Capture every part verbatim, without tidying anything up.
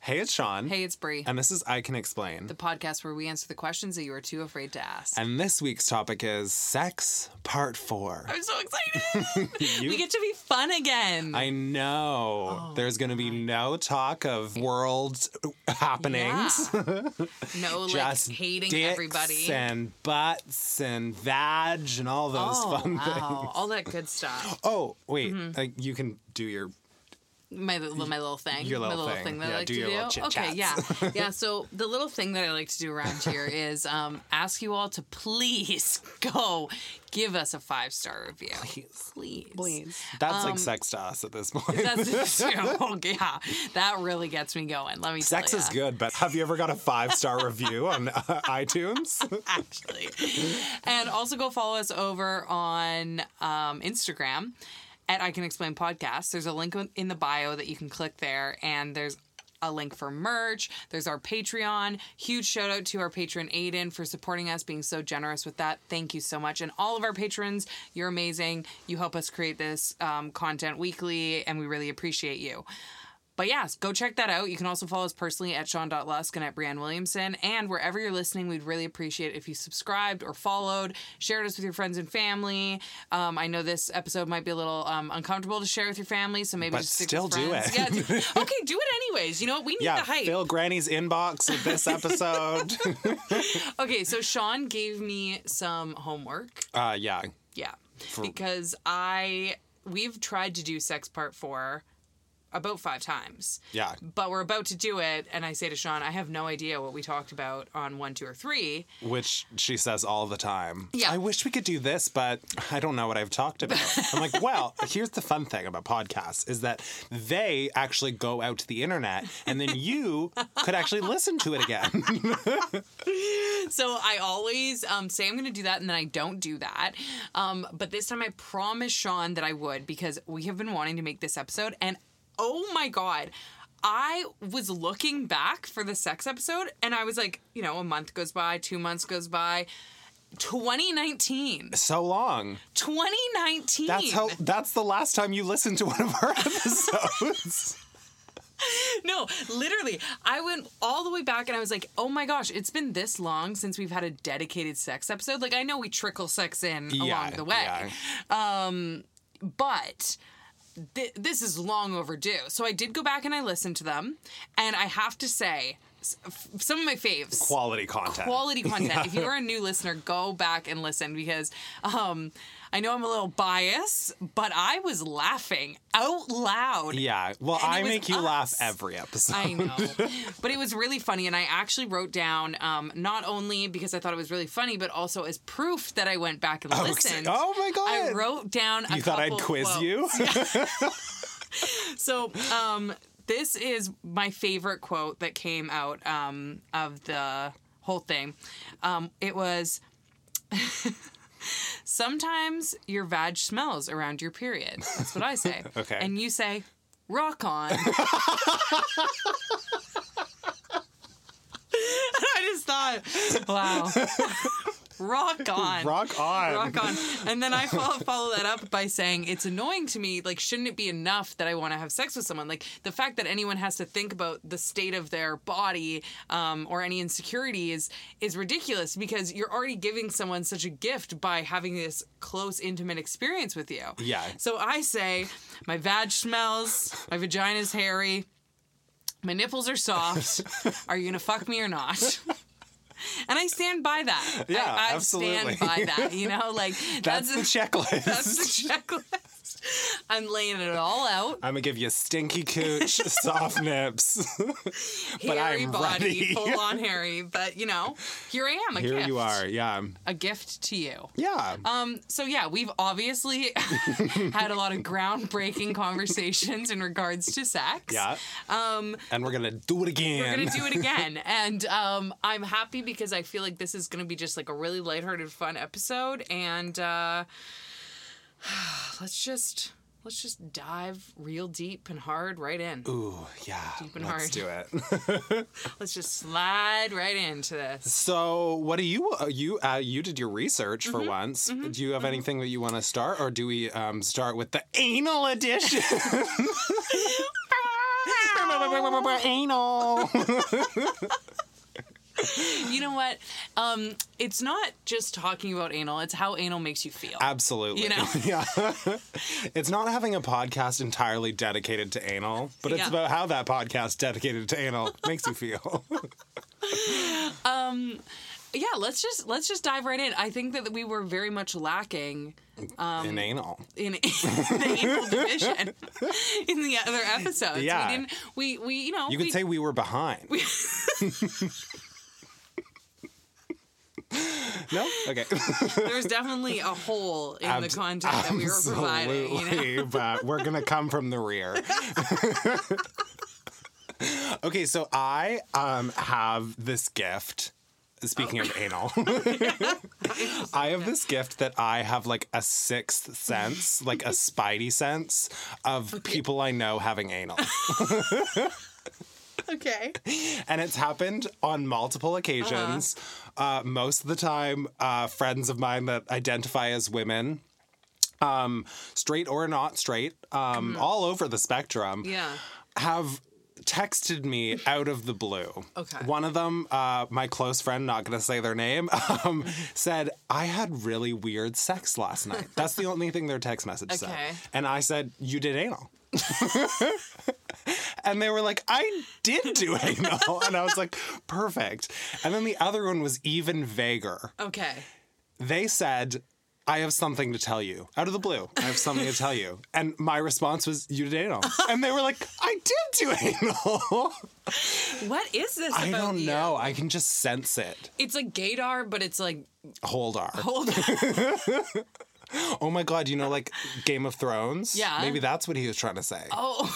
Hey, it's Sean. Hey, it's Brie. And this is I Can Explain, The podcast where we answer the questions that you are too afraid to ask. And this week's topic is Sex Part four. I'm so excited. You- We get to be fun again. I know. Oh, There's going to be no talk of world happenings. Yeah. No, like, Just hating dicks everybody. and butts and vag and all those oh, fun wow. things. All that good stuff. Oh, wait. Mm-hmm. Like, you can do your... My, little- my little thing. Your little my little thing. thing, that Yeah, I like do to your do. little chit Okay, yeah. chats. Yeah, so the little thing that I like to do around here is um, ask you all to please go give us a five-star review. Please. Please. That's Um, like sex to us at this point. That's yeah, that really gets me going. Let me Sex tell is ya. good, but have you ever got a five-star review on uh, iTunes? Actually. And also go follow us over on um, Instagram at I Can Explain Podcast. There's a link in the bio that you can click there, and there's a link for merch. There's our Patreon. Huge shout out to our patron Aiden for supporting us, being so generous with that. Thank you so much. And all of our patrons, you're amazing. You help us create this um, content weekly, and we really appreciate you. But yes, go check that out. You can also follow us personally at Sean dot Lusk and at Brianne Williamson. And wherever you're listening, we'd really appreciate it if you subscribed or followed, shared us with your friends and family. Um, I know this episode might be a little um, uncomfortable to share with your family, so maybe But just stick still with do friends. it. Yeah, do, okay, do it anyways. You know what? We need Yeah, the hype. fill Granny's inbox with this episode. Okay, so Sean gave me some homework. uh, yeah. Yeah, because I we've tried to do Sex Part four about five times. Yeah. But we're about to do it, and I say to Sean, I have no idea what we talked about on one, two, or three. Which she says all the time. Yeah. I wish we could do this, but I don't know what I've talked about. I'm like, well, here's the fun thing about podcasts is that they actually go out to the internet, and then you could actually listen to it again. So I always um, say I'm going to do that, and then I don't do that. Um, but this time I promised Sean that I would, because we have been wanting to make this episode, and oh my God, I was looking back for the sex episode, and I was like, you know, a month goes by, two months goes by. twenty nineteen. So long. twenty nineteen. That's how. That's the last time you listened to one of our episodes. No, literally, I went all the way back and I was like, oh my gosh, it's been this long since we've had a dedicated sex episode. Like, I know we trickle sex in Yeah, along the way. yeah. Um, but th- this is long overdue. So I did go back and I listened to them, and I have to say, s- f- some of my faves. Quality content. Quality content. If you are a new listener, go back and listen, because um, I know I'm a little biased, but I was laughing out loud. Yeah. Well, And it I was make you us. laugh every episode. I know. But it was really funny, and I actually wrote down, um, not only because I thought it was really funny, but also as proof that I went back and Oh, listened. oh my God. I wrote down a You thought I'd couple quiz quotes. you? So, um, this is my favorite quote that came out um, of the whole thing. Um, it was, sometimes your vag smells around your period. That's what I say. Okay. And you say, rock on. I just thought, wow. Rock on. Rock on. Rock on. And then I follow, follow that up by saying, it's annoying to me. Like, shouldn't it be enough that I want to have sex with someone? Like, the fact that anyone has to think about the state of their body um, or any insecurities is ridiculous, because you're already giving someone such a gift by having this close, intimate experience with you. Yeah. So I say, my vag smells, my vagina's hairy, my nipples are soft. Are you going to fuck me or not? And I stand by that. Yeah, I, I absolutely. stand by that. You know, like That's, the checklist. That's the checklist. I'm laying it all out. I'm gonna give you stinky cooch, soft nips, but Hairy I'm body, ready. full on hairy. But you know, here I am. A Here gift. you are. Yeah. A gift to you. Yeah. Um. So yeah, we've obviously had a lot of groundbreaking conversations in regards to sex. yeah. Um. And we're gonna do it again. We're gonna do it again, and um, I'm happy because I feel like this is gonna be just like a really lighthearted, fun episode, and uh, let's just let's just dive real deep and hard right in. Ooh, yeah. Deep and Let's hard. do it. Let's just slide right into this. So, what do you uh, you uh, you did your research for Mm-hmm. once? Do you have anything that you want to start, or do we um, start with the anal edition? Anal. You know what? Um, it's not just talking about anal, it's how anal makes you feel. Absolutely. You know? Yeah. It's not having a podcast entirely dedicated to anal, but it's Yeah. about how that podcast dedicated to anal makes you feel. um, yeah, let's just let's just dive right in. I think that we were very much lacking um, in anal. in, in the anal division in the other episodes. Yeah. We didn't. We we you know. You could we, say we were behind. We, No? Okay. There's definitely a hole in Abs- the content that we were providing. You know? Absolutely, but we're going to come from the rear. Okay, so I um, have this gift. Speaking of anal, I have this gift that I have like a sixth sense, like a spidey sense of people I know having anal. Okay. And it's happened on multiple occasions. Uh-huh. Uh, most of the time, uh, friends of mine that identify as women, um, straight or not straight, um, mm. all over the spectrum, yeah. have texted me out of the blue. Okay. One of them, uh, my close friend, not going to say their name, um, said, I had really weird sex last night. That's the only thing their text message okay. said. And I said, you did anal. And they were like, I did do anal. And I was like, perfect. And then the other one was even vaguer. Okay. They said, I have something to tell you. Out of the blue, I have something to tell you. And my response was, you did anal. And they were like, I did do anal. What is this about I don't you? know. I can just sense it. It's like gaydar, but it's like... Holdar. Holdar. Oh my God, you know, like Game of Thrones? Yeah. Maybe that's what he was trying to say. Oh.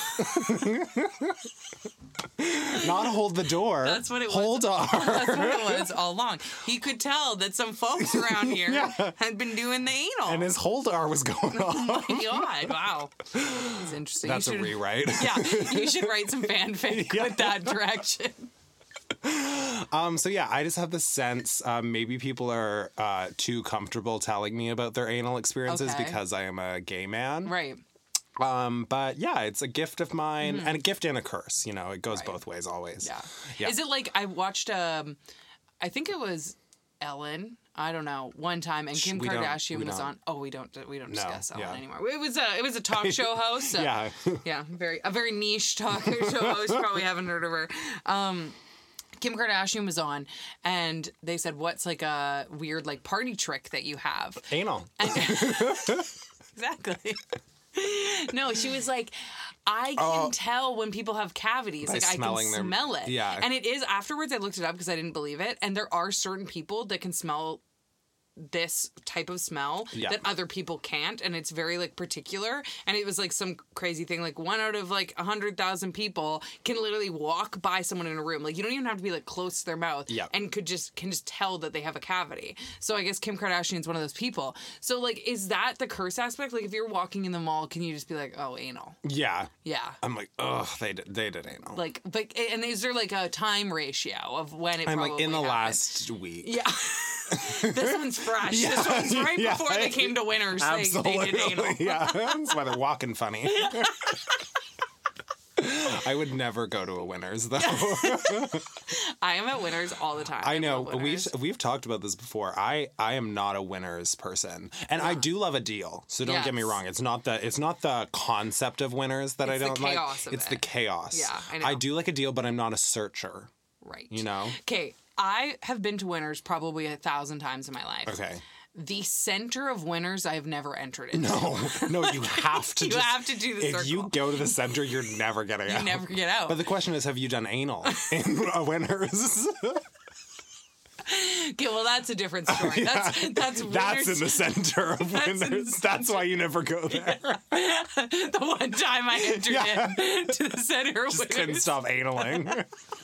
Not hold the door. That's what it was. Hold on. That's what it was all along. He could tell that some folks around here Yeah. had been doing the anal. And his holdar was going on. Oh my God, wow. That's interesting. That's you a should, rewrite. Yeah, you should write some fanfic Yeah. with that direction. Um, so yeah, I just have the sense um, maybe people are uh, too comfortable telling me about their anal experiences Okay. because I am a gay man. Right. Um, but yeah, it's a gift of mine, mm-hmm. and a gift and a curse. You know, it goes Right. both ways always. Yeah. Yeah. Is it like I watched? Um, I think it was Ellen. I don't know. One time, and Kim We don't- Kardashian we was don't. on. Oh, we don't. We don't No, discuss Ellen yeah. anymore. It was a. It was a talk show host. So, Yeah. Yeah. Very a very niche talk show host. Probably haven't heard of her. Um, Kim Kardashian was on, and they said, "What's like a weird like party trick that you have?" Anal. And, exactly. No, she was like, I can Oh. tell when people have cavities. By Like, I can smelling their- smell it. yeah. And it is, afterwards, I looked it up because I didn't believe it. And there are certain people that can smell this type of smell Yeah. that other people can't, and it's very like particular. And it was like some crazy thing, like one out of like a hundred thousand people can literally walk by someone in a room, like you don't even have to be like close to their mouth, Yeah. and could just can just tell that they have a cavity. So I guess Kim Kardashian's one of those people. So like, is that the curse aspect? Like if you're walking in the mall, can you just be like, oh, anal? Yeah. Yeah. I'm like, ugh, they did, they did anal. Like, but and is there like a time ratio of when it? I'm like, probably in the happened? last week. Yeah. This one's fresh. Yeah. This one's right Yeah. before they came to Winners. They, Absolutely. they did anal. Yeah. That's why they're walking funny. I would never go to a Winners, though. I am at Winners all the time. I know. love We've Winners. we've talked about this before. I, I am not a Winners person, and I do love a deal. So don't get me Yes. wrong. It's not the it's not the concept of Winners that It's I the don't like. chaos of It's the it. chaos. Yeah, I know. I do like a deal, but I'm not a searcher. Right. You know. Okay, I have been to Winners probably a thousand times in my life. Okay. The center of Winners, I have never entered into. No, no, you have to. You just, have to do the if circle. you go to the center, you're never getting You out. never get out. But the question is, have you done anal in a Winners? Okay, well, that's a different story. That's that's Winners. That's in the center of That's in the Winners. That's why you never go there. the one time I entered Yeah. in to the center of Just couldn't Winners. stop analing.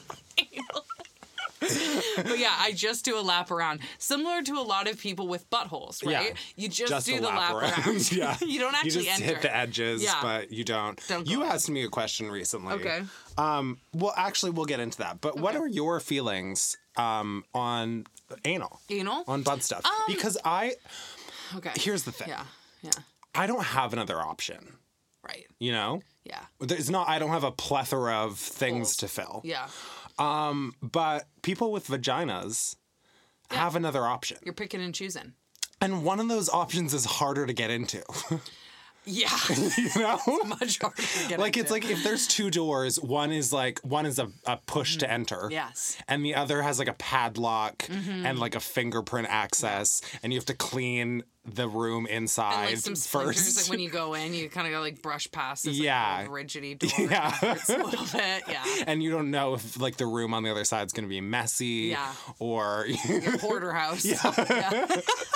But yeah, I just do a lap around, similar to a lot of people with buttholes, right? Yeah. You just, Just do a the lap around. yeah. You don't actually You just enter. hit the edges, Yeah. but you don't. Don't you go. asked me a question recently. Okay. Um. Well, actually, we'll get into that. But what Okay. are your feelings um on anal? Anal? On butt stuff? Um, because I Okay. here's the thing. Yeah. Yeah. I don't have another option. Right. You know? Yeah. There's not, I don't have a plethora of things Holes. to fill. Yeah. Um, but people with vaginas Yeah. have another option. You're picking and choosing. And one of those options is harder to get into. Yeah. You know? Much harder to get Like, into. it's like if there's two doors, one is like, one is a, a push to enter. Yes. And the other has like a padlock and like a fingerprint access. And you have to clean the room inside And like some splinters, first. like when you go in, you kind of go like brush past this like, Yeah. little rigidy door. Yeah. It's a little bit, yeah. And you don't know if like the room on the other side is going to be messy. Yeah. Or. Your porterhouse. Yeah.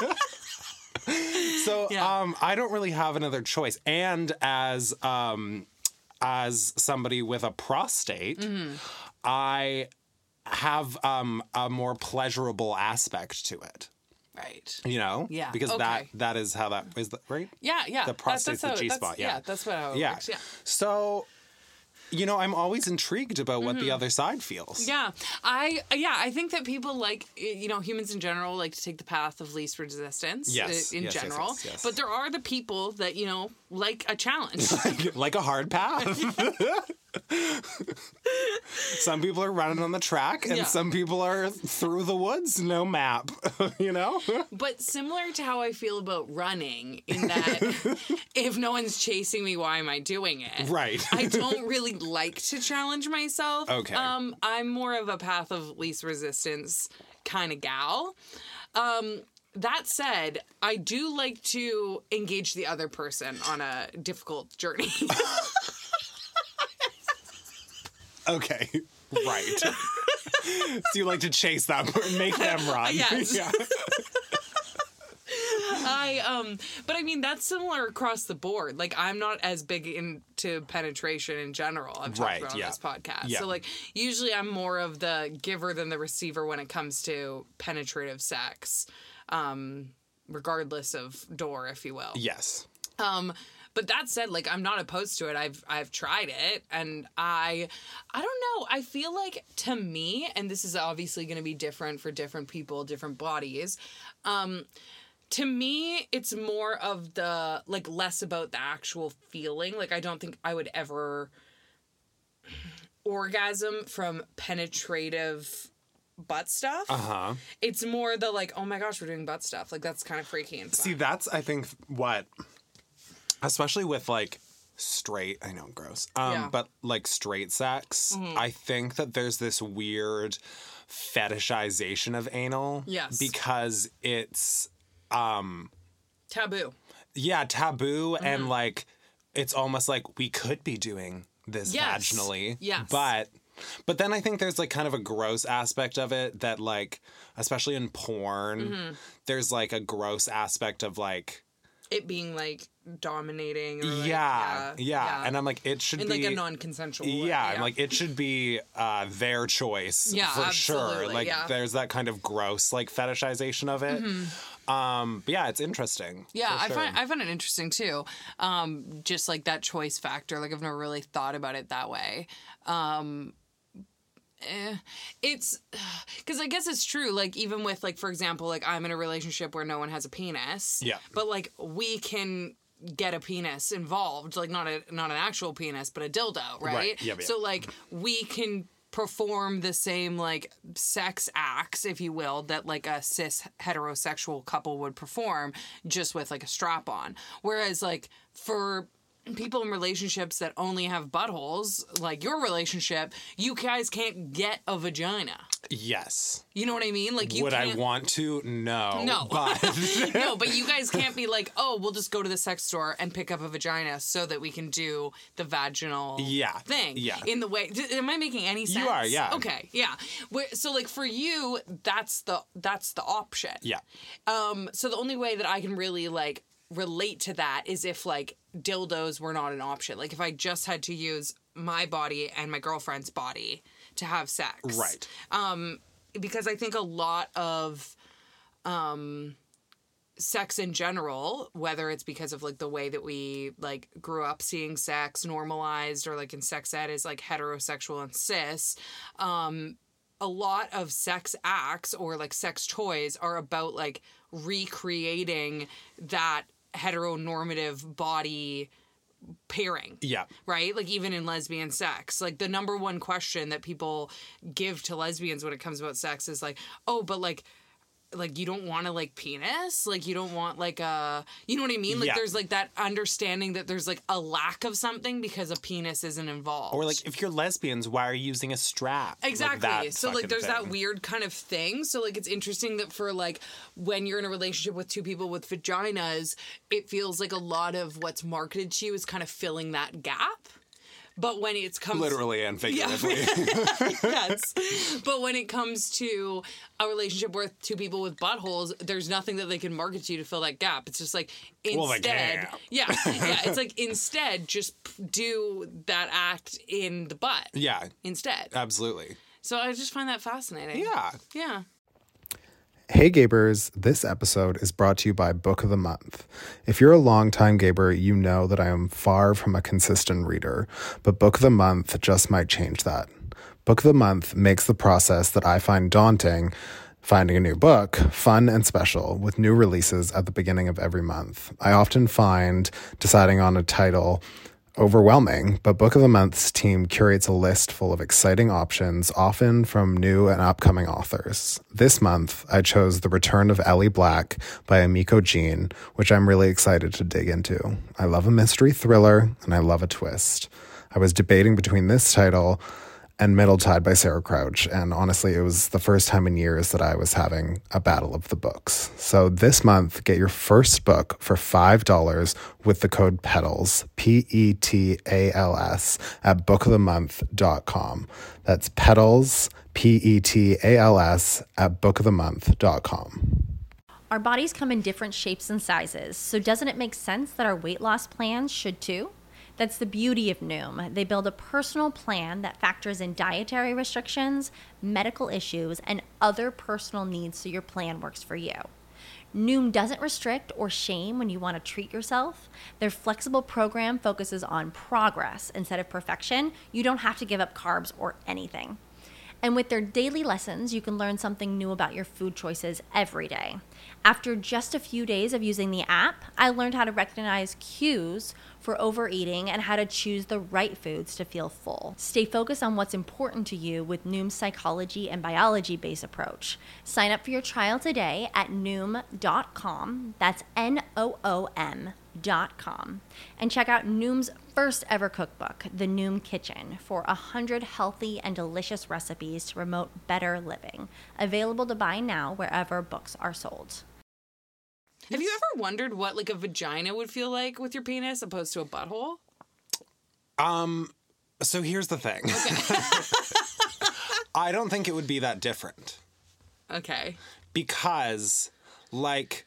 So Yeah. um, I don't really have another choice. And as um, as somebody with a prostate, Mm-hmm. I have um, a more pleasurable aspect to it. Right. You know? Yeah, Because okay. that that is how that is that right? Yeah, yeah. The prostate's That's- the that's how- G-spot, that's- yeah. that's what how it Yeah. works. Yeah. So, you know, I'm always intrigued about what the other side feels. Mm-hmm. Yeah, I yeah I think that people like you know humans in general like to take the path of least resistance. Yes, uh, in yes, yes, general. yes, yes. But there are the people that you know like a challenge. Like a hard path. Some people are running on the track, and Yeah. some people are through the woods, no map. You know? But similar to how I feel about running, in that if no one's chasing me, why am I doing it? Right. I don't really like to challenge myself. Okay. Um, I'm more of a path of least resistance kind of gal. Um, that said, I do like to engage the other person on a difficult journey. Okay. Right. So you like to chase them, make them run. Yes. Yeah. I um but I mean that's similar across the board. Like I'm not as big into penetration in general. I've talked Right, about on yeah. this podcast. Yeah. So like usually I'm more of the giver than the receiver when it comes to penetrative sex. Um regardless of door, if you will. Yes. Um, but that said, like I'm not opposed to it. I've I've tried it, and I I don't know. I feel like to me, and this is obviously going to be different for different people, different bodies. Um, to me, it's more of the like less about the actual feeling. Like I don't think I would ever orgasm from penetrative butt stuff. Uh-huh. It's more the like, oh my gosh, we're doing butt stuff. Like that's kind of freaky and fun. See, that's, I think, what, especially with, like, straight, I know, gross, um, Yeah. but, like, straight sex, I think that there's this weird fetishization of anal. Yes. Because it's, Taboo. yeah, taboo, and, like, it's almost like we could be doing this Yes. vaginally. Yes. But... But then I think there's like kind of a gross aspect of it that like, especially in porn, Mm-hmm. there's like a gross aspect of like, It being like dominating. Or like, yeah, yeah, yeah, and I'm like, it should in be like a non-consensual way. yeah, I'm like it should be uh, their choice Yeah, for sure. absolutely, Like yeah. there's that kind of gross like fetishization of it. Um, but yeah, it's interesting. Yeah, for I sure. find I find it interesting too. Um, just like that choice factor. Like I've never really thought about it that way. Um, eh, it's because I guess it's true. Like even with like for example, like I'm in a relationship where no one has a penis. Yeah. But like we can get a penis involved, like not a not an actual penis, but a dildo, right? Right, yeah, yeah. So like we can perform the same like sex acts, if you will, that like a cis heterosexual couple would perform just with like a strap on. Whereas like for people in relationships that only have buttholes, like your relationship, you guys can't get a vagina. Yes. You know what I mean? Like you Would I can't... want to? No. No. But No, but you guys can't be like, oh, we'll just go to the sex store and pick up a vagina so that we can do the vaginal Yeah, thing. yeah. In the way, d- am I making any sense? are, yeah. Okay, yeah. Where, so like for you, that's the that's the option. yeah. Um. So the only way that I can really like relate to that is if like dildos were not an option. Like if I just had to use my body and my girlfriend's body to have sex. Right. Um, because I think a lot of um, sex in general, whether it's because of like the way that we like grew up seeing sex normalized or like in sex ed is like heterosexual and cis, um, a lot of sex acts or like sex toys are about like recreating that heteronormative body pairing. Yeah. Right? Like, even in lesbian sex. Like, the number one question that people give to lesbians when it comes about sex is like, oh, but like, like, you don't want to, like, penis? Like, you don't want, like, a... You know what I mean? Like, Yeah. there's, like, that understanding that there's, like, a lack of something because a penis isn't involved. Or, like, if you're lesbians, why are you using a strap? Exactly. Like, that so, like, fucking there's thing. that weird kind of thing. So, like, it's interesting that for, like, when you're in a relationship with two people with vaginas, it feels like a lot of what's marketed to you is kind of filling that gap. But when it's comes... Literally and figuratively. Yes. But when it comes to a relationship with two people with buttholes, there's nothing that they can market to you to fill that gap. It's just like, instead... Well, they can. Yeah. Yeah. It's like, instead, just p- do that act in the butt. Yeah. Instead. Absolutely. So I just find that fascinating. Yeah. Yeah. Hey Gabers, this episode is brought to you by Book of the Month. If you're a longtime Gaber, you know that I am far from a consistent reader, but Book of the Month just might change that. Book of the Month makes the process that I find daunting, finding a new book, fun and special, with new releases at the beginning of every month. I often find deciding on a title overwhelming, but Book of the Month's team curates a list full of exciting options, often from new and upcoming authors. This month, I chose The Return of Ellie Black by Amiko Jean, which I'm really excited to dig into. I love a mystery thriller, and I love a twist. I was debating between this title and Middle Tide by Sarah Crouch, and honestly, it was the first time in years that I was having a battle of the books. So this month, get your first book for five dollars with the code PETALS, P E T A L S, at book of the month dot com. That's PETALS, P E T A L S, at book of the month dot com. Our bodies come in different shapes and sizes, so doesn't it make sense that our weight loss plans should too? That's the beauty of Noom. They build a personal plan that factors in dietary restrictions, medical issues, and other personal needs so your plan works for you. Noom doesn't restrict or shame when you want to treat yourself. Their flexible program focuses on progress instead of perfection. You don't have to give up carbs or anything. And with their daily lessons, you can learn something new about your food choices every day. After just a few days of using the app, I learned how to recognize cues for overeating and how to choose the right foods to feel full. Stay focused on what's important to you with Noom's psychology and biology-based approach. Sign up for your trial today at noom dot com. That's N O O M dot com. And check out Noom's first ever cookbook, The Noom Kitchen, for one hundred healthy and delicious recipes to promote better living. Available to buy now wherever books are sold. Have you ever wondered what, like, a vagina would feel like with your penis opposed to a butthole? Um, so here's the thing. Okay. I don't think it would be that different. Okay. Because, like,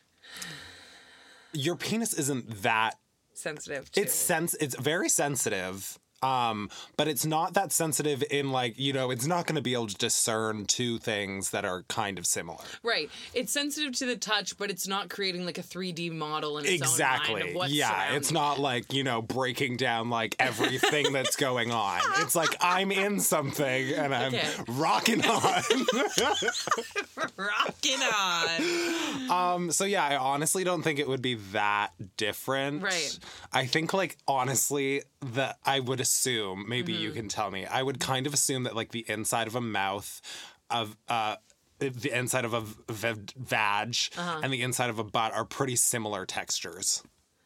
your penis isn't that sensitive. Too. It's sens- It's very sensitive. Um, but it's not that sensitive in, like, you know, it's not going to be able to discern two things that are kind of similar. Right. It's sensitive to the touch, but it's not creating, like, a three D model in its exactly. own mind of what's Yeah, surrounding. it's not like, you know, breaking down, like, everything that's going on. It's like, I'm in something and I'm Okay. rocking on. Rocking on. Um, so, yeah, I honestly don't think it would be that different. Right. I think, like, honestly, that I would assume, maybe Mm-hmm. you can tell me, I would kind of assume that, like, the inside of a mouth, of uh, the inside of a v- vag, Uh-huh. and the inside of a butt are pretty similar textures.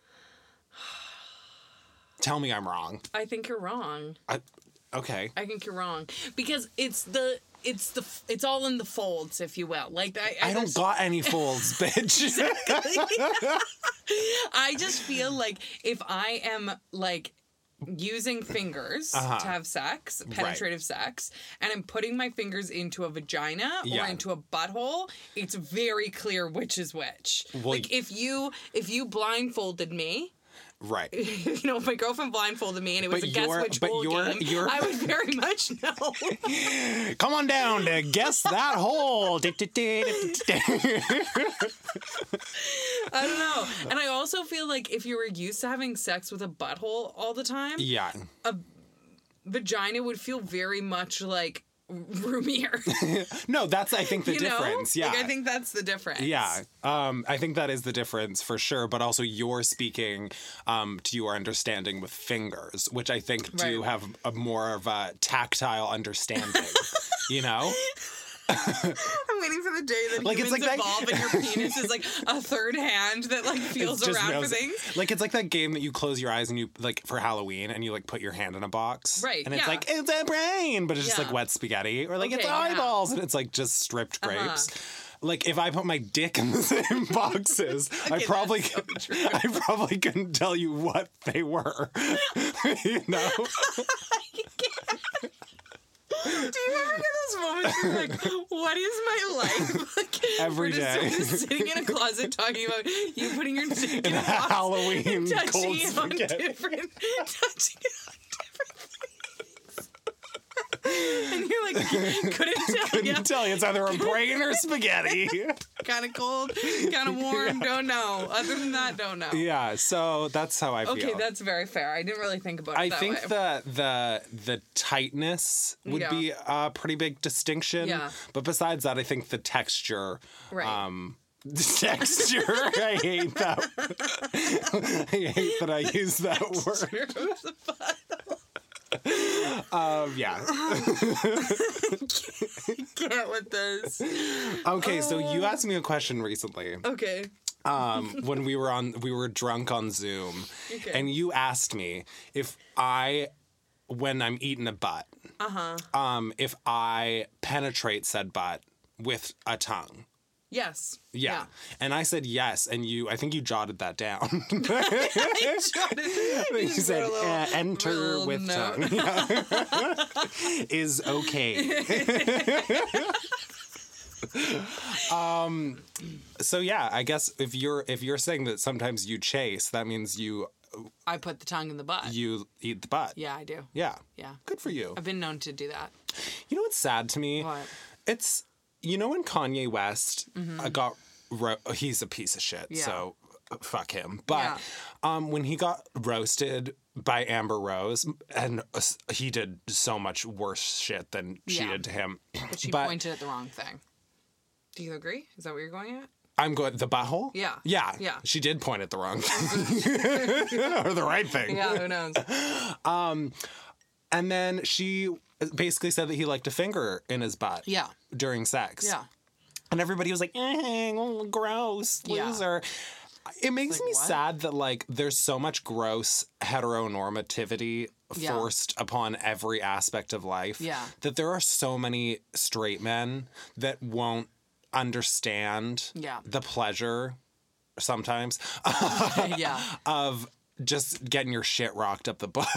Tell me I'm wrong. I think you're wrong. I, okay. I think you're wrong because it's the it's the it's all in the folds, if you will. Like I, I, I don't just, got any folds, bitch. I just feel like if I am like using fingers Uh-huh. to have sex, penetrative sex, and I'm putting my fingers into a vagina Yeah. or into a butthole, it's very clear which is which. Well, like if you if you blindfolded me. Right. You know, if my girlfriend blindfolded me and it was But a guess you're- which but hole you're- game, you're- I would very much know. Come on down to guess that hole. I don't know. And I also feel like if you were used to having sex with a butthole all the time, Yeah. vagina would feel very much like roomier. No, that's, I think, the you difference. know? Yeah. Like, I think that's the difference. Yeah, um, I think that is the difference for sure. But also, you're speaking um, to your understanding with fingers, which I think do Right. have a more of a tactile understanding. You know, I'm waiting for the day that Like, it's humans like that- evolve and your penis is like a third hand that like feels Just around knows- for things. Like, it's like that game that you close your eyes and you like for Halloween and you like put your hand in a box, Right, And it's yeah. like it's a brain, but it's just Yeah. like wet spaghetti, or like it's Okay, yeah. eyeballs and it's like just stripped grapes. Like, if I put my dick in the same boxes, I probably that's so could, true. I probably couldn't tell you what they were. You know? Do you ever get those moments where you're like, what is my life? Like, Every we're just, day. we're just sitting in a closet talking about you putting your dick in In a a box Halloween and touching cold it on spaghetti. different, touching it on different things. And you're like, couldn't tell Couldn't you. tell you. It's either a brain or spaghetti. Kind of cold, kind of warm, don't know. Other than that, don't know. Yeah, so that's how I feel. Okay, that's very fair. I didn't really think about it I that think way. the the the tightness would Yeah. be a pretty big distinction. Yeah. But besides that, I think the texture. Right. Um, the texture. I hate that. I hate that I use that word. Um, yeah. Can't with this. Okay, so you asked me a question recently. Okay. Um, when we were on, we were drunk on Zoom, Okay. and you asked me if I, when I'm eating a butt, Uh-huh. um, if I penetrate said butt with a tongue. Yes. Yeah. And I said yes, and you, I think you jotted that down. I jotted it. You Just said, wrote a little- uh, enter little with note. tongue. Yeah. Is okay. um, so yeah, I guess if you're, if you're saying that sometimes you chase, that means you, I put the tongue in the butt. you eat the butt. Yeah, I do. Yeah. Yeah. Good for you. I've been known to do that. You know what's sad to me? What? It's, you know when Kanye West uh, got, ro- he's a piece of shit, Mm-hmm. Yeah. so uh, fuck him. But Yeah. um, when he got roasted by Amber Rose, and uh, he did so much worse shit than she Yeah. did to him. But she But- pointed at the wrong thing. Do you agree? Is that what you're going at? I'm going, the butthole? Yeah. Yeah. Yeah. She did point at the wrong thing. Or the right thing. Yeah, who knows? And then she basically said that he liked a finger in his butt. Yeah. During sex. Yeah. And everybody was like, eh, oh, gross, Yeah. loser. It makes like, me what? sad that, like, there's so much gross heteronormativity Yeah. forced upon every aspect of life. Yeah. That there are so many straight men that won't understand Yeah. the pleasure sometimes Yeah. of just getting your shit rocked up the butt.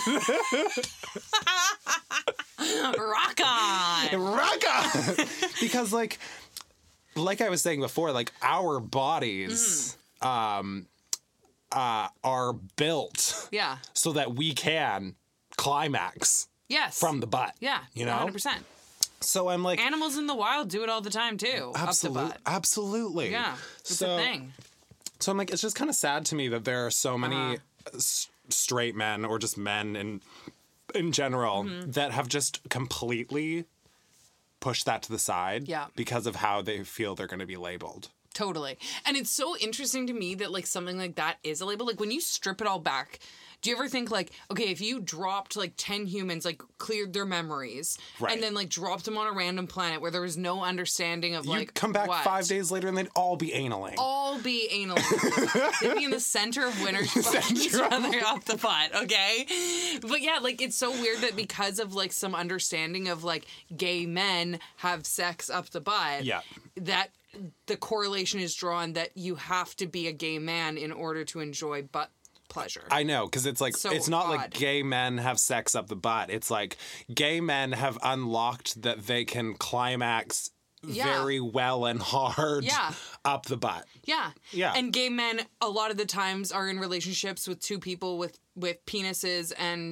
Rock on! Rock on! Because, like, like I was saying before, like, our bodies Mm-hmm. um, uh, are built Yeah. so that we can climax Yes. from the butt. Yeah. You know? one hundred percent. So I'm like, Animals in the wild do it all the time, too. absolutely. Up the butt. Absolutely. Yeah. It's so, a thing. So I'm like, it's just kind of sad to me that there are so many Uh-huh. s- straight men or just men in in general Mm-hmm. that have just completely pushed that to the side Yeah. because of how they feel they're going to be labeled. Totally. And it's so interesting to me that like something like that is a label. Like when you strip it all back, do you ever think like, okay, if you dropped like ten humans, like cleared their memories Right. and then like dropped them on a random planet where there was no understanding of You like come back what? five days later and they'd all be analing. All be anal. They'd be in the center of winter fucking each other off the butt, okay? But yeah, like it's so weird that because of like some understanding of like gay men have sex up the butt, Yeah. that the correlation is drawn that you have to be a gay man in order to enjoy butt pleasure. I know, because it's like, So it's not like odd. gay men have sex up the butt. It's like gay men have unlocked that they can climax Yeah. very well and hard Yeah. up the butt. Yeah. Yeah. And gay men a lot of the times are in relationships with two people with with penises and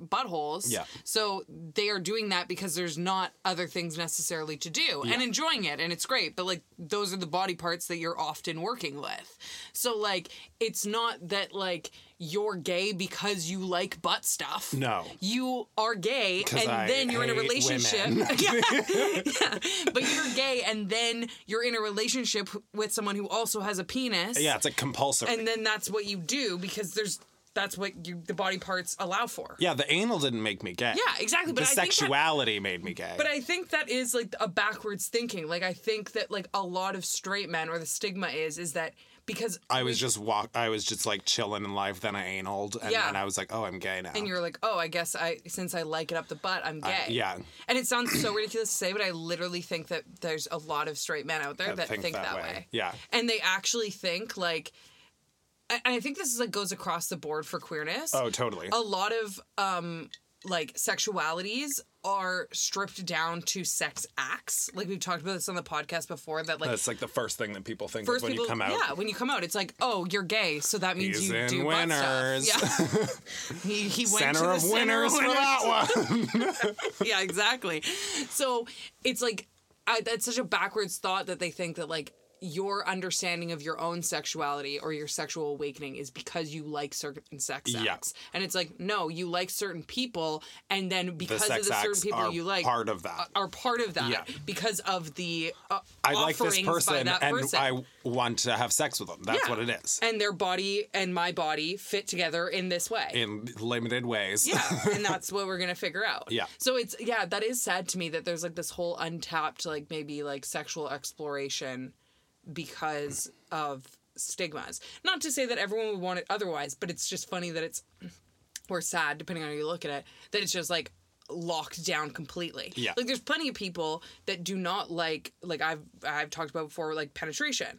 buttholes. Yeah. So they are doing that because there's not other things necessarily to do Yeah. and enjoying it, and it's great. But like those are the body parts that you're often working with. So like it's not that like you're gay because you like butt stuff. No. You are gay 'Cause and I then you're in a hate relationship. women. yeah. yeah. But you're gay and then you're in a relationship with someone who also has a penis. Yeah, it's like compulsory. And then that's what you do because there's that's what you the body parts allow for. yeah, the anal didn't make me gay. Yeah, exactly. But the I think that, sexuality made me gay. but I think that is like a backwards thinking. Like I think that like a lot of straight men, or the stigma is, is that because I was just walk. I was just like chilling in life. Then I analed, and Yeah. then I was like, "Oh, I'm gay now." and you're like, oh, I guess I since I like it up the butt, I'm gay. yeah. And it sounds so ridiculous to say, but I literally think that there's a lot of straight men out there That that, think think, that that, way. way. Yeah. And they actually think like, and I think this is like goes across the board for queerness. oh, totally. A lot of um like sexualities are stripped down to sex acts. Like we've talked about this on the podcast before. That like That's like the first thing that people think first of when people, you come out. yeah, when you come out, it's like, oh, you're gay, so that means He's you in do winners. butt stuff. Yeah. he he went Center to the of center winners of for that one. yeah, exactly. So it's like I, that's such a backwards thought that they think that like your understanding of your own sexuality or your sexual awakening is because you like certain sex Yeah. acts. And it's like, no, you like certain people, and then The because of sex the certain acts people are you like part of that. are part of that Yeah. because of the uh, I like this offerings by person, that and person. I want to have sex with them. That's Yeah. what it is. And their body and my body fit together in this way. In limited ways. Yeah, and that's what we're gonna figure out. Yeah. So it's yeah, that is sad to me that there's like this whole untapped like maybe like sexual exploration because of stigmas. Not to say that everyone would want it otherwise, but it's just funny that it's or sad, depending on how you look at it, that it's just like locked down completely. Yeah. Like there's plenty of people that do not like like I've I've talked about before like penetration.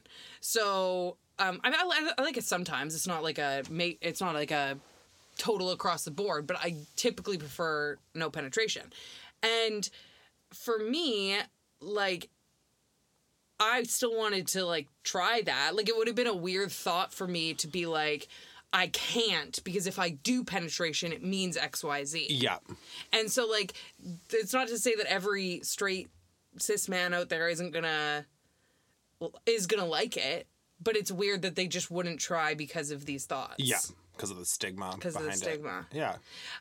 So um I, I, I like it sometimes. It's not like a mate. It's not like a total across the board, but I typically prefer no penetration. And for me, like I still wanted to like try that. Like it would have been a weird thought for me to be like, I can't because if I do penetration, it means X Y Z. Yeah. And so like, it's not to say that every straight cis man out there isn't gonna is gonna like it, but it's weird that they just wouldn't try because of these thoughts. Yeah. Because of the stigma. Because of the behind it. stigma. Yeah.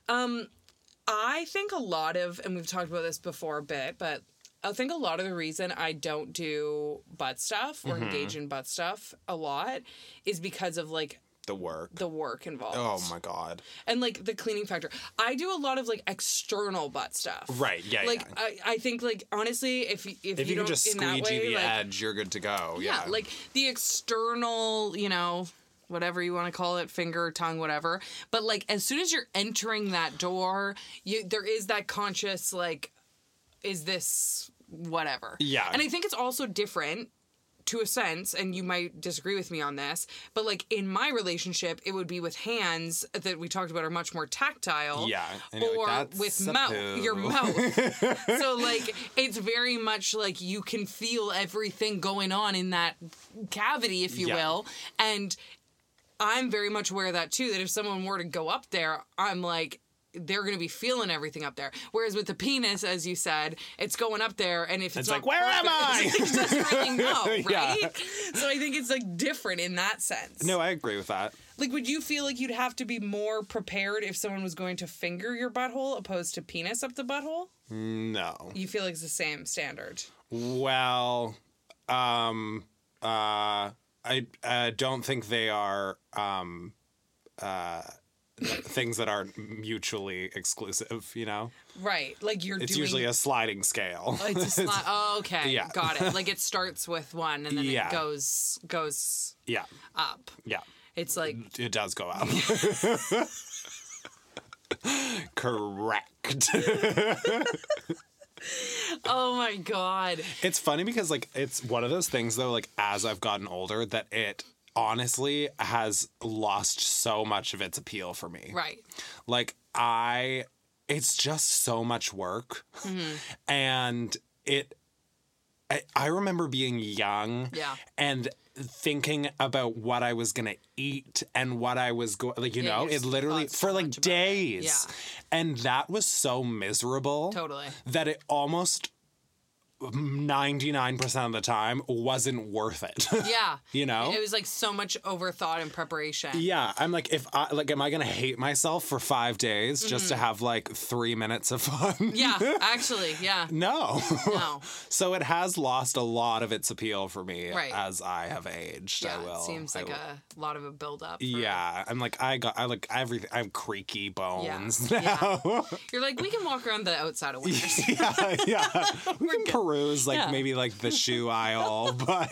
I think a lot of, and we've talked about this before a bit, but I think a lot of the reason I don't do butt stuff or Mm-hmm. engage in butt stuff a lot is because of like The work. the work involved. Oh my God. And like the cleaning factor. I do a lot of like external butt stuff. Right, yeah, Like yeah. I, I think like honestly, if if, If you, you, don't can just in that squeegee way, the like, edge, you're good to go. yeah, Yeah. like the external, you know, whatever you want to call it, finger, tongue, whatever. But like as soon as you're entering that door, you there is that conscious like, is this whatever? Yeah. And I think it's also different to a sense, and you might disagree with me on this, but like in my relationship, it would be with hands that we talked about are much more tactile. Yeah, and you're Or like, "That's with a mouth, poo." your mouth. So like it's very much like you can feel everything going on in that cavity, if you Yeah. will. And I'm very much aware of that too, that if someone were to go up there, I'm like, they're going to be feeling everything up there. Whereas with the penis, as you said, it's going up there, and if it's, It's not like, "Where am perfect, I?" It doesn't really know, right? Yeah. So I think it's like different in that sense. No, I agree with that. Like, would you feel like you'd have to be more prepared if someone was going to finger your butthole opposed to penis up the butthole? No. You feel like it's the same standard. Well, um, uh, I uh, don't think they are um, uh, things that are mutually exclusive, you know? Right. Like you're It's doing... usually a sliding scale. It's a sli- oh, okay. Yeah. Got it. Like it starts with one and then Yeah. it goes goes yeah. up. Yeah. It's like... It does go up. Correct. Oh my God. It's funny because, like, it's one of those things, though, like, as I've gotten older, that it honestly has lost so much of its appeal for me. Right. Like, I, it's just so much work. Mm-hmm. And it, I, I remember being young Yeah. and thinking about what I was going to eat and what I was going, like, you Yeah, know, you're it literally, thought so for like much about it. days. Yeah. And that was so miserable. Totally. That it almost ninety-nine percent of the time wasn't worth it. Yeah. You know? It was like so much overthought and preparation. Yeah, I'm like, if I like, am I gonna hate myself for five days just to have like three minutes of fun? Mm-hmm. Yeah, actually, yeah. No. No. So it has lost a lot of its appeal for me Right. as I have aged. Yeah, I will. it seems I like will. a lot of a build-up. for- Yeah, I'm like, I got, I like everything. I have creaky bones Yeah. now. You're like, we can walk around the outside of Winners. Yeah, yeah. We can peruse like Yeah. maybe like the shoe aisle, but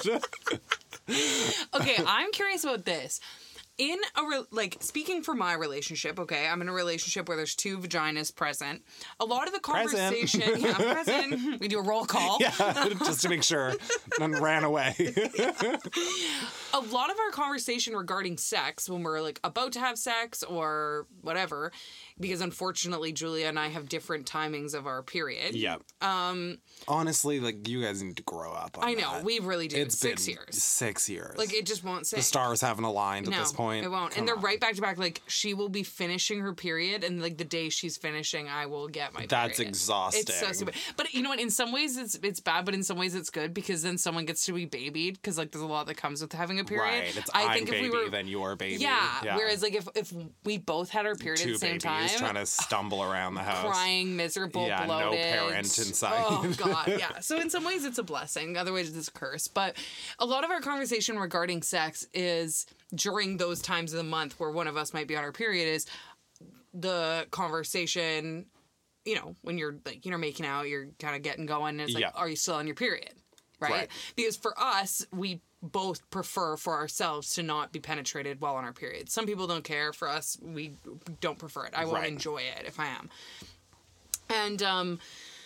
Okay, I'm curious about this. In a re- like speaking for my relationship, okay, I'm in a relationship where there's two vaginas present. A lot of the Present. conversation, yeah, present. We do a roll call. yeah, just to make sure, and ran away. A lot of our conversation regarding sex when we're like about to have sex or whatever, because unfortunately Julia and I have different timings of our period. Yeah. Um. Honestly, like you guys need to grow up. On I know that. we really do. It's Six been years. Six years. Like it just won't sync. the stars haven't aligned No, at this point. it won't. Come and they're on. right back to back. Like she will be finishing her period, and like the day she's finishing, I will get my. That's period. exhausting. It's so stupid. But you know what? In some ways, it's it's bad, but in some ways, it's good because then someone gets to be babied because like there's a lot that comes with having a period. Right. It's I I'm think baby, if we were, then you're baby. yeah, Whereas like if if we both had our period Two at the same babies time, trying to stumble around the house. crying, miserable, Yeah, no bloated. parent inside. Oh god, yeah. So in some ways it's a blessing, otherwise it's a curse. But a lot of our conversation regarding sex is during those times of the month where one of us might be on our period is the conversation, you know, when you're like, you know, making out, you're kind of getting going, and it's like, Yeah. are you still on your period? Right? Right. Because for us, we both prefer for ourselves to not be penetrated while on our period. Some people don't care. For us, we don't prefer it. I won't Right. enjoy it if I am. And um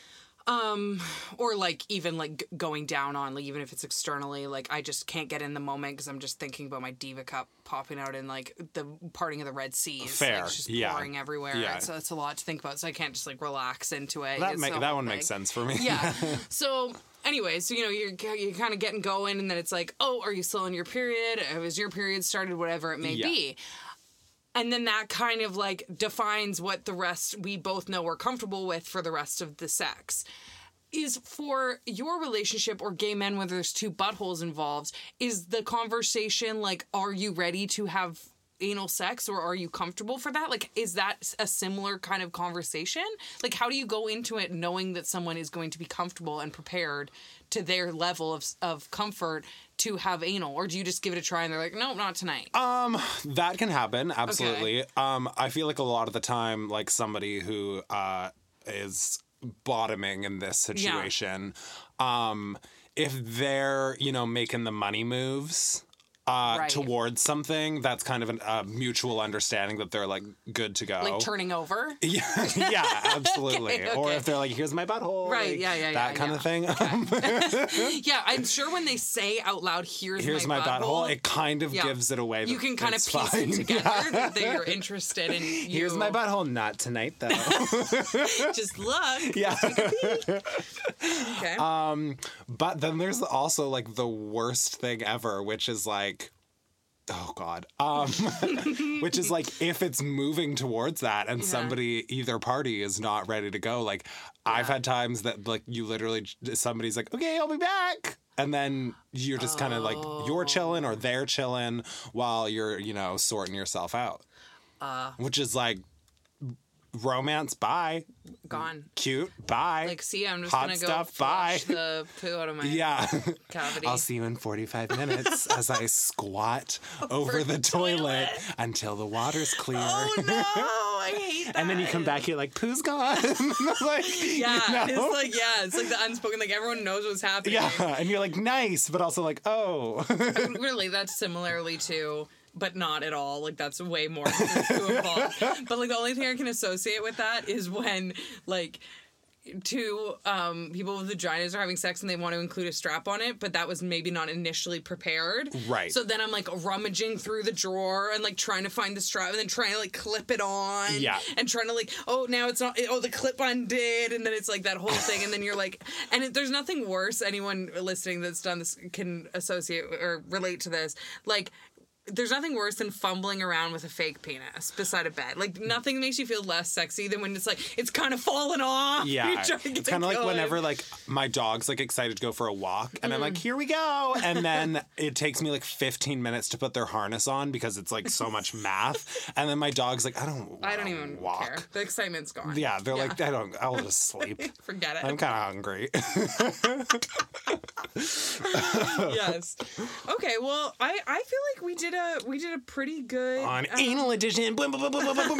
um or like even like g- going down on like even if it's externally, like I just can't get in the moment because I'm just thinking about my Diva Cup popping out in like the parting of the Red Sea. Fair. Like, it's just Yeah. pouring everywhere. Yeah. So it's a lot to think about. So I can't just like relax into it. That It's make, the that whole one thing. makes sense for me. Yeah. So anyway, so you know you're you're kind of getting going, and then it's like, oh, are you still on your period? Has your period started? Whatever it may Yeah. be. And then that kind of like defines what the rest we both know we're comfortable with for the rest of the sex. Is for your relationship or gay men, whether there's two buttholes involved, is the conversation like, are you ready to have anal sex or are you comfortable for that? Like, is that a similar kind of conversation? Like, how do you go into it knowing that someone is going to be comfortable and prepared to their level of, of comfort to have anal? Or do you just give it a try and they're like, no, not tonight? That can happen, absolutely. Um, I feel like a lot of the time, like somebody who uh, is bottoming in this situation, um, if they're, you know, making the money moves uh, Right. towards something, that's kind of a uh, mutual understanding that they're like good to go. Like turning over? yeah, yeah, absolutely. Okay, Or okay. if they're like, here's my butthole. Right, like, yeah, yeah, That yeah, kind yeah. of thing. Yeah, I'm sure when they say out loud, here's, Here's my, butthole, it kind of Yeah. gives it away. you that can kind of it's piece fine. it together that you're interested in you. Here's my butthole, not tonight though. Just look. yeah. Okay. But then there's also like the worst thing ever, which is like, oh God, um, which is like if it's moving towards that and somebody, either party is not ready to go. Like I've had times that like you literally, somebody's like, okay, I'll be back. And then you're just kind of like, you're chilling or they're chilling while you're, you know, sorting yourself out. Uh, which is like, romance, bye. Gone. Cute, bye. Like, see, I'm just Hot gonna go stuff, bye. flush the poo out of my Yeah. cavity. I'll see you in forty-five minutes as I squat over the toilet, until the water's clear. Oh no, I hate that. And then you come back, you're like, poo's gone. like, Yeah, you know? it's like yeah, it's like the unspoken. Like everyone knows what's happening. Yeah, and you're like, nice, but also like, oh. Really, that's similarly to, but not at all. Like that's way more too involved. But like the only thing I can associate with that is when like two um, people with vaginas are having sex and they want to include a strap on it, but that was maybe not initially prepared. Right. So then I'm like rummaging through the drawer and like trying to find the strap and then trying to like clip it on. Yeah. And trying to like, oh, now it's not, oh, the clip undid. And then it's like that whole thing. And then you're like, and it, there's nothing worse. Anyone listening that's done this can associate or relate to this. Like, there's nothing worse than fumbling around with a fake penis beside a bed. Like, nothing makes you feel less sexy than when it's like, it's kind of falling off. Yeah. You're trying to get It's kind of like going. whenever, like, my dog's, like, excited to go for a walk, and I'm like, here we go! And then it takes me, like, fifteen minutes to put their harness on because it's, like, so much math. And then my dog's like, I don't I don't even walk. care. The excitement's gone. Yeah, they're like, I don't, I'll just sleep. Forget it. I'm kind of hungry. Yes. Okay, well, I, I feel like we did a we did a pretty good On um, anal edition. Boom, boom, boom, boom, boom, boom,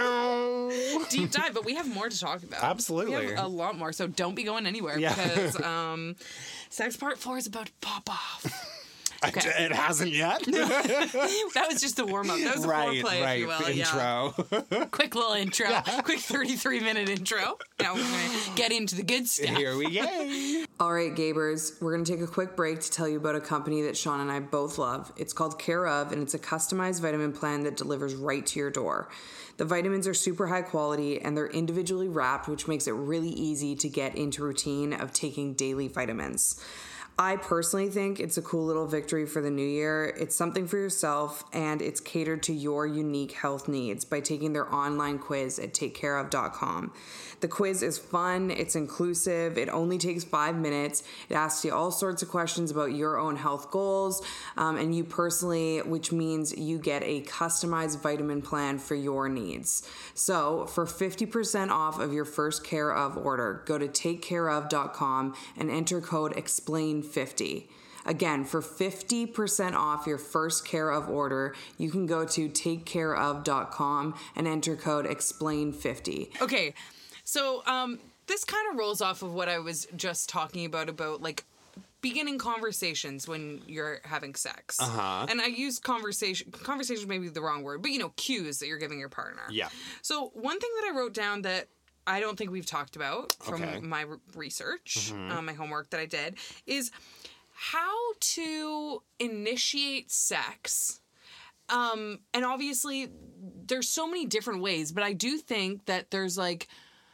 boom. deep dive, but we have more to talk about. Absolutely. We have a lot more, so don't be going anywhere Yeah. because um, sex part four is about to pop off. Okay. It hasn't yet. That was just the warm up. That was the right, foreplay, right. if you will. The Yeah. intro. Quick little intro. Quick thirty-three minute intro. Now we're going to get into the good stuff. Here we go. All right, Gabers, we're going to take a quick break to tell you about a company that Sean and I both love. It's called Care of, and it's a customized vitamin plan that delivers right to your door. The vitamins are super high quality, and they're individually wrapped, which makes it really easy to get into routine of taking daily vitamins. I personally think it's a cool little victory for the new year. It's something for yourself, and it's catered to your unique health needs by taking their online quiz at take care of dot com. The quiz is fun, it's inclusive, it only takes five minutes. It asks you all sorts of questions about your own health goals, um, and you personally, which means you get a customized vitamin plan for your needs. So, for fifty percent off of your first Care Of order, go to take care of dot com and enter code explain fifty. Again, for fifty percent off your first Care Of order, you can go to take care of dot com and enter code explain fifty. Okay, so um, this kind of rolls off of what I was just talking about, about like beginning conversations when you're having sex. Uh-huh. And I use conversation, conversation may be the wrong word, but you know, cues that you're giving your partner. Yeah. So one thing that I wrote down that I don't think we've talked about from Okay. my re- research, um, my homework that I did, is how to initiate sex. Um, and obviously, there's so many different ways, but I do think that there's like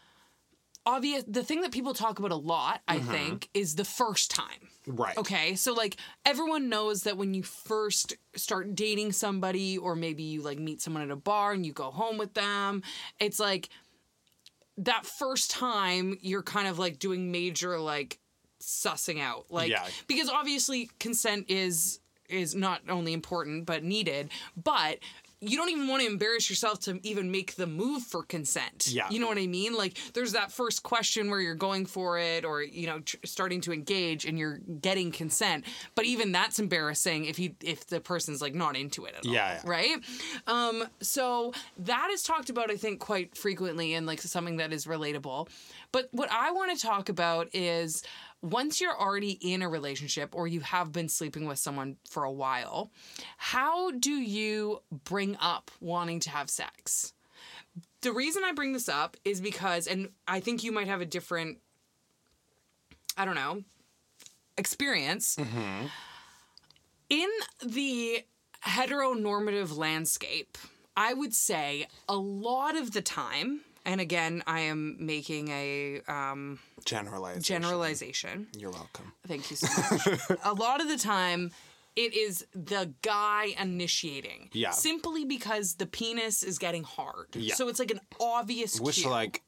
obvious. The thing that people talk about a lot, I think, is the first time. Right. Okay, so like everyone knows that when you first start dating somebody, or maybe you like meet someone at a bar and you go home with them, it's like that first time you're kind of like doing major like sussing out, like Yeah. because obviously consent is is not only important but needed, but you don't even want to embarrass yourself to even make the move for consent. Yeah. You know what I mean? Like, there's that first question where you're going for it, or, you know, tr- starting to engage and you're getting consent. But even that's embarrassing if you if the person's, like, not into it at all. Yeah, yeah. Right? Um, so that is talked about, I think, quite frequently, and, like, something that is relatable. But what I want to talk about is once you're already in a relationship or you have been sleeping with someone for a while, how do you bring up wanting to have sex? The reason I bring this up is because, and I think you might have a different, I don't know, experience. Mm-hmm. In the heteronormative landscape, I would say a lot of the time, and again, I am making a um, Generalization. generalization. You're welcome. Thank you so much. A lot of the time, it is the guy initiating. Yeah. Simply because the penis is getting hard. Yeah. So it's like an obvious Which, cue. like,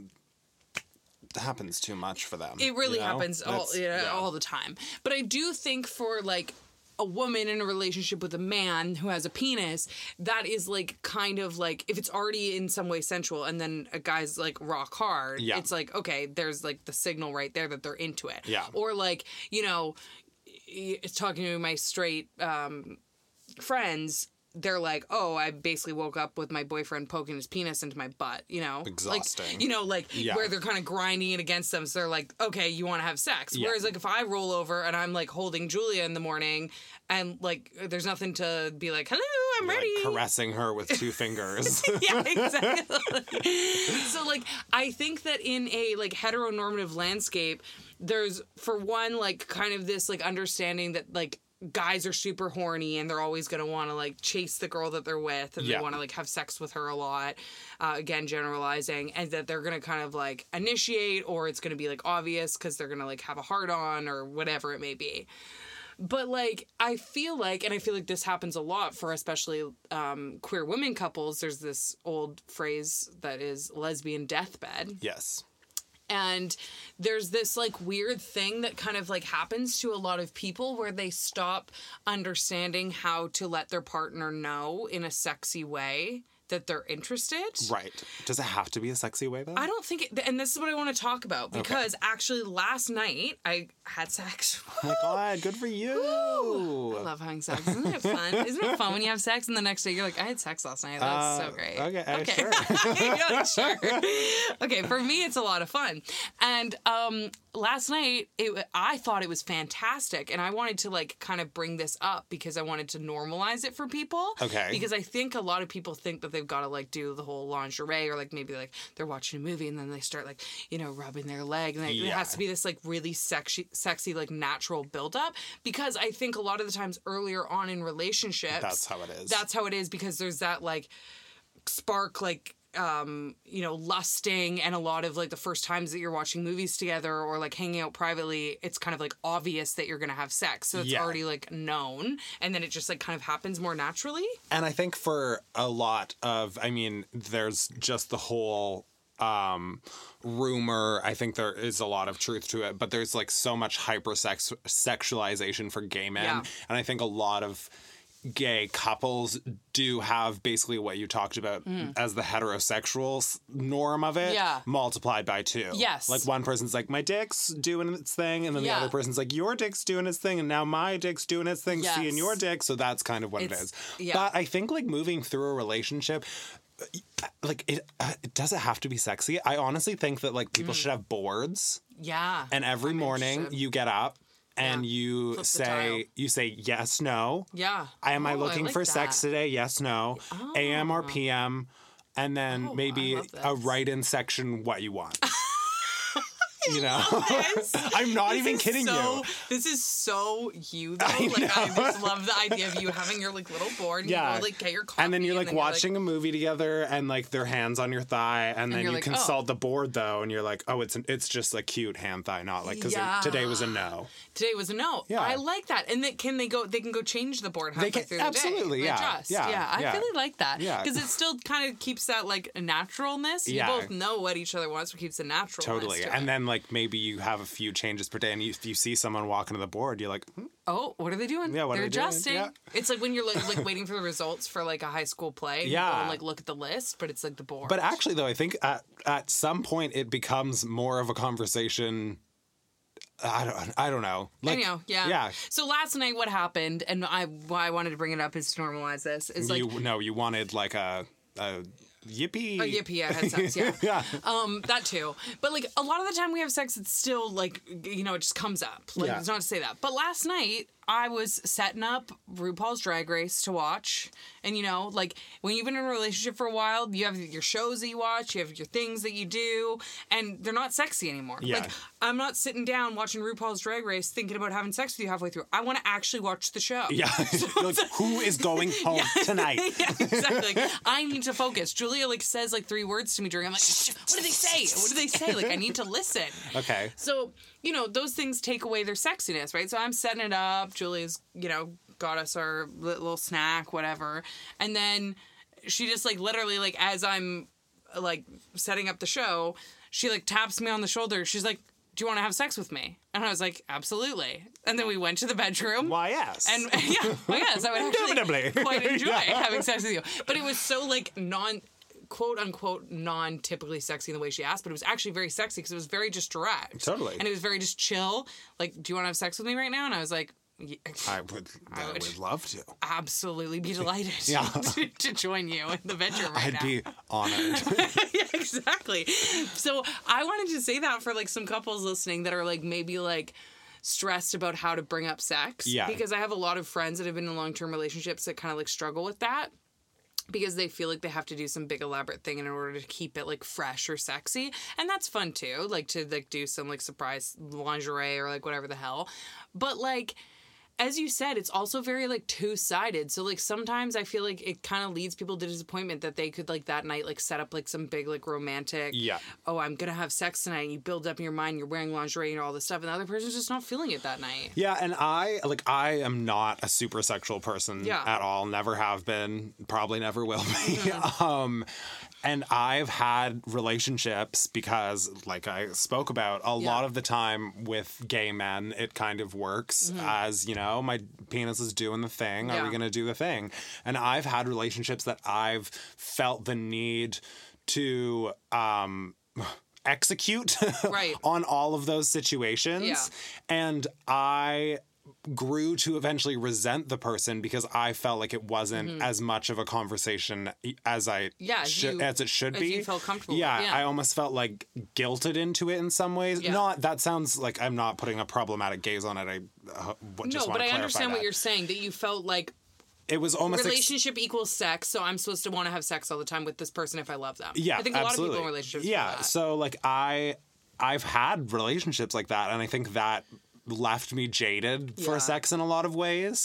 happens too much for them. It really you know? happens all, That's- yeah, yeah. all the time. But I do think for, like, a woman in a relationship with a man who has a penis, that is like kind of like if it's already in some way sensual and then a guy's like rock hard, Yeah. it's like, okay, there's like the signal right there that they're into it. Yeah. Or like, you know, y- talking to my straight um, friends, they're like, oh, I basically woke up with my boyfriend poking his penis into my butt, you know? Exhausting. Like, you know, like, Yeah. where they're kind of grinding it against them, so they're like, okay, you want to have sex. Yeah. Whereas, like, if I roll over and I'm, like, holding Julia in the morning, and, like, there's nothing to be like, hello, I'm You're, ready. like, caressing her with two fingers. Yeah, exactly. So, like, I think that in a, like, heteronormative landscape, there's, for one, like, kind of this, like, understanding that, like, guys are super horny and they're always going to want to like chase the girl that they're with and Yeah. they want to like have sex with her a lot, uh, again generalizing, and that they're going to kind of like initiate, or it's going to be like obvious because they're going to like have a hard on or whatever it may be. But like I feel like, and I feel like this happens a lot for especially um, queer women couples, there's this old phrase that is lesbian deathbed. Yes. And there's this like weird thing that kind of like happens to a lot of people where they stop understanding how to let their partner know in a sexy way that they're interested. Right. Does it have to be a sexy way, though? I don't think it, and this is what I want to talk about, because actually last night I had sex. Oh my God, good for you. I love having sex. Isn't it fun? Isn't it fun when you have sex and the next day you're like, I had sex last night. That was Uh, so great. okay, uh, sure. You're like, sure. Okay, for me it's a lot of fun. And um, last night it, I thought it was fantastic, and I wanted to like kind of bring this up because I wanted to normalize it for people. Okay. Because I think a lot of people think that they've got to like do the whole lingerie, or like maybe like they're watching a movie and then they start like, you know, rubbing their leg, and they, it Yeah. has to be this like really sexy, sexy like natural buildup. Because I think a lot of the times earlier on in relationships, That's how it is. That's how it is, because there's that like spark, like um you know, lusting, and a lot of like the first times that you're watching movies together or like hanging out privately, it's kind of like obvious that you're gonna have sex, so it's Yeah. already like known, and then it just like kind of happens more naturally. And I think for a lot of, I mean, there's just the whole um, rumor. I think there is a lot of truth to it, but there's like so much hypersex sexualization for gay men. Yeah. And I think a lot of gay couples do have basically what you talked about as the heterosexual s- norm of it, Yeah. multiplied by two. Yes. Like one person's like, my dick's doing its thing, and then Yeah. the other person's like, your dick's doing its thing, and now my dick's doing its thing, Yes. seeing your dick. So that's kind of what it It's- is. yeah. But I think like moving through a relationship, like it, uh, it doesn't have to be sexy. I honestly think that like people should have boards, Yeah. and every I'm morning interested. you get up and Yeah. you Flip the say dial. you say yes, no. Yeah. Am I Oh, looking like for sex that. today? Yes, no. A M or P M, and then Oh, maybe I love a this. write-in section what you want. You know, This. I'm not This even is kidding so, you. This is so you though. I like I know. just love the idea of you having your like little board and Yeah. you go like get your coffee, And then you're like then watching a movie together, and like their hands on your thigh, and then you're you like, consult oh. the board though, and you're like, oh, it's an, it's just a cute hand thigh, not like because Yeah. today was a no. Today was a no. Yeah. I like that. And then can they go? They can go change the board halfway can- through the absolutely, day. yeah, Adjust. yeah, yeah. I yeah. really like that. Yeah. Because it still kind of keeps that like naturalness. You Yeah. both know what each other wants, but keeps the naturalness. Totally. to And it. then like maybe you have a few changes per day, and you, if you see someone walking to the board, you're like, hmm, oh, what are they doing? Yeah, what They're are they doing? adjusting. Yeah. It's like when you're like, like waiting for the results for like a high school play. And Yeah. You go and like look at the list, but it's like the board. But actually, though, I think at, at some point it becomes more of a conversation. I don't. I don't know. Like, I know, yeah. Yeah. So last night, what happened, and I why I wanted to bring it up is to normalize this. Is like you no, you wanted like a, a yippee. Oh, yippee, yeah, had sex, yeah. Yeah. Um, that too. But, like, a lot of the time we have sex, it's still, like, you know, it just comes up. Like, Yeah. it's not to say that. But last night, I was setting up RuPaul's Drag Race to watch. And, you know, like, when you've been in a relationship for a while, you have your shows that you watch, you have your things that you do, and they're not sexy anymore. Yeah. Like, I'm not sitting down watching RuPaul's Drag Race thinking about having sex with you halfway through. I want to actually watch the show. Yeah. You're like, who is going home tonight? Yeah, exactly. Like, I need to focus. Julia like says like three words to me during. I'm like, "Shh, what do they say? What do they say? Like, I need to listen. Okay. So you know those things take away their sexiness, right? So I'm setting it up. Julia's you know got us our li- little snack, whatever, and then she just like literally like as I'm like setting up the show, she like taps me on the shoulder. She's like, do you want to have sex with me? And I was like, absolutely. And then we went to the bedroom. Why yes? And yeah, well, yes, I would actually Indubitably. quite enjoy Yeah. having sex with you. But it was so like non, quote unquote, non typically sexy in the way she asked, but it was actually very sexy because it was very just direct. Totally. And it was very just chill. Like, do you want to have sex with me right now? And I was like, Yeah, I would, I would- would love to. absolutely be delighted Yeah. to, to join you in the bedroom right I'd now. be honored. Yeah, exactly. So I wanted to say that for like some couples listening that are like maybe like stressed about how to bring up sex. Yeah. Because I have a lot of friends that have been in long-term relationships that kind of like struggle with that. Because they feel like they have to do some big elaborate thing in order to keep it like fresh or sexy. And that's fun too. Like to like do some like surprise lingerie or like whatever the hell. But like, as you said, it's also very like two-sided. So like sometimes I feel like it kind of leads people to disappointment that they could like that night like set up like some big like romantic, Yeah. oh, I'm gonna have sex tonight, and you build up in your mind, you're wearing lingerie and all this stuff, and the other person's just not feeling it that night. Yeah, and I like I am not a super sexual person Yeah. at all. Never have been. Probably never will be. Mm-hmm. um, and I've had relationships because, like I spoke about, a Yeah. lot of the time with gay men, it kind of works as, you know, my penis is doing the thing. Are Mm-hmm. Yeah. we going to do the thing? And I've had relationships that I've felt the need to um, execute Right. on all of those situations. Yeah. And I grew to eventually resent the person because I felt like it wasn't as much of a conversation as I Mm-hmm. Yeah, as should, you- as it should as be. you felt comfortable Yeah, with, yeah. I almost felt like guilted into it in some ways. Yeah. Not that sounds like I'm not putting a problematic gaze on it. I uh, w- just No, want but to I clarify understand what that. you're saying, that you felt like It was almost ex- relationship equals sex, so I'm supposed to want to have sex all the time with this person if I love them. Yeah, I think a absolutely. lot of people in relationships feel Yeah, that. so like I, I've had relationships like that, and I think that left me jaded for Yeah. sex in a lot of ways.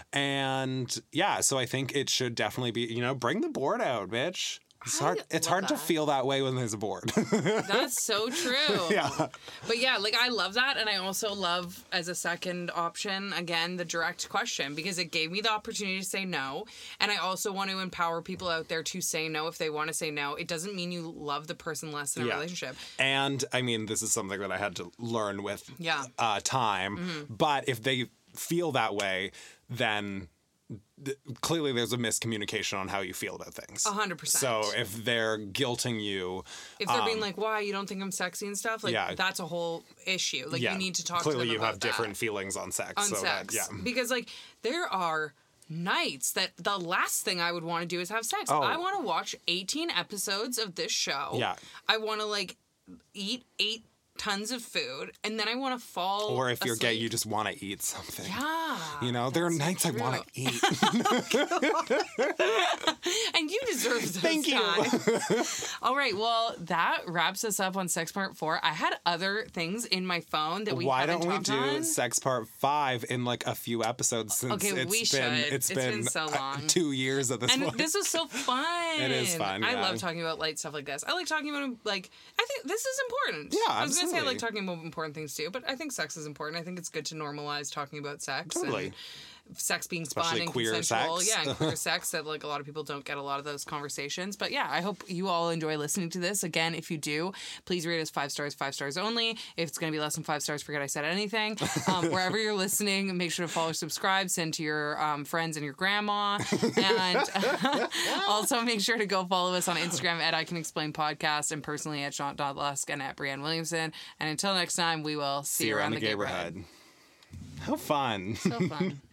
And yeah, so I think it should definitely be, you know, bring the board out, bitch. It's I hard. It's love hard to that. feel that way when there's a board. That's so true. Yeah. But yeah, like I love that, and I also love as a second option again the direct question, because it gave me the opportunity to say no, and I also want to empower people out there to say no if they want to say no. It doesn't mean you love the person less in a Yeah. relationship. And I mean, this is something that I had to learn with Yeah. uh, time. Mm-hmm. But if they feel that way, then th- clearly there's a miscommunication on how you feel about things. A hundred percent. So if they're guilting you, If they're being um, like, "Why you don't think I'm sexy and stuff?" Like Yeah. that's a whole issue. Like yeah, you need to talk clearly to them you about have different that. feelings on sex. on so sex. That, yeah. Because like there are nights that the last thing I would want to do is have sex. Oh. I want to watch eighteen episodes of this show. Yeah. I want to like eat eight tons of food, and then I want to fall Or if you're gay, asleep. you just want to eat something. Yeah, You know, there are that's nights I true. want to eat. And you deserve those Thank you. times. All right, well, that wraps us up on Sex Part four. I had other things in my phone that we Why haven't don't we talked do on. Sex Part Five in like a few episodes since Okay, it's we been should. it's It's been, been so uh, long. two years at this And point. this was so fun. It is fun, I yeah. love talking about light stuff like this. I like talking about like I think this is important. Yeah, I was gonna say I like absolutely. talking about important things too, but I think sex is important. I think it's good to normalize talking about sex. Totally. And sex being fun Especially and queer consensual. sex. Yeah, and queer sex that like a lot of people don't get a lot of those conversations. But yeah, I hope you all enjoy listening to this. Again, if you do, please rate us five stars, five stars only. If it's gonna be less than five stars, forget I said anything. Um, wherever you're listening, make sure to follow, subscribe, send to your um, friends and your grandma, and also make sure to go follow us on Instagram at I Can Explain Podcast, and personally at Sean Lusk and at Brianne Williamson. And until next time, we will see, See you around the neighborhood. neighborhood. How fun. So fun.